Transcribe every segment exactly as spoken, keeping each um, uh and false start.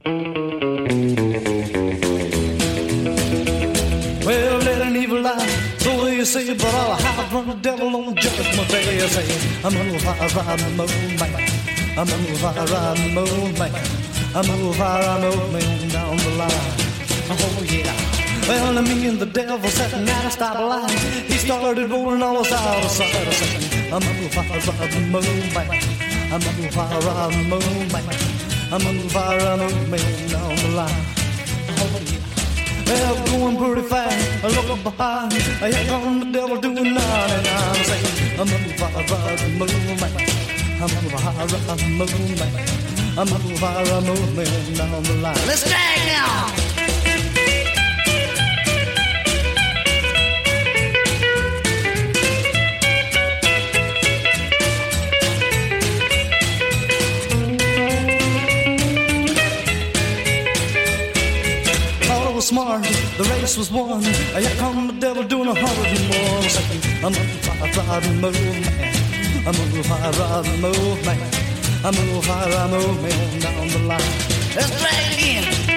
Well, let an evil eye, so they say, but I'll hide from the devil on judgment day. I say, I'm a fire riding moonman. I'm a fire riding moonman. I'm a fire moving down the line. Oh yeah. Well, me and the devil sitting at a stoplight. He started rolling all us out of sight. I say, I'm a fire riding moonman. I'm a fire riding moonman. I'm a fire moving down the line. Oh yeah. Well, going pretty fast, I look behind. Here come the devil doing ninety-nine. Saying, I'm a fire riding moonman. I'm a fire riding moonman. I'm a fire moving down the line. Let's drag now. Smart, the race was won. Here come the devil doing a hundred and more. Saying, I'm a fire riding movement. I'm a fire riding movement. I'm a fire movement down the line. Let's drag it in.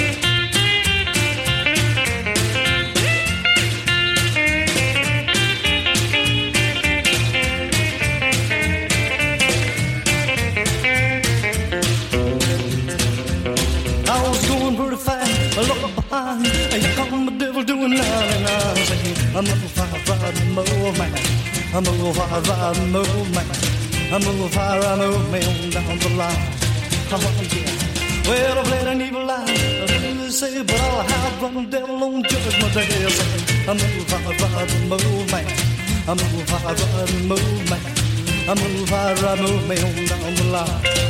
I was going pretty fast. I look behind. Here come the devil doing ninety-nine. Saying, I'm a fire riding movement. I'm a fire riding movement. I'm a fire moving down the line. Oh yeah. Well, I've let an evil eye. I say, but I'll hide from the devil on judgment day. I say, I'm a fire riding movement. I'm a fire riding movement. I'm a fire moving down the line.